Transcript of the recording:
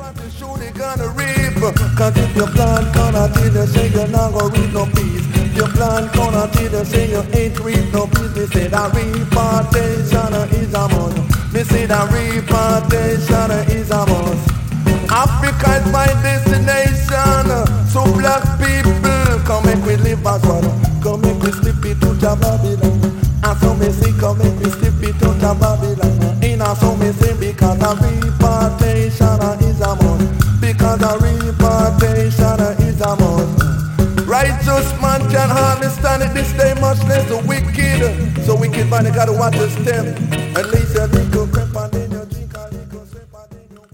Surely gonna reap, cause if you plant gonna till you say you're not gonna reap no peace. If you plant gonna till you say you ain't reap no peace. Me say that repartation is a must. Me say that repartation is a must. Africa is my destination, so black people come make we live as one. Come make we slip it to Babylon. And so me say come make we slip it to Babylon. In a so me say because the repartation is a must. Because the repartation is a must. Righteous man can hardly stand it this day, much less the wicked. So wicked man, you gotta watch your step. At least you think you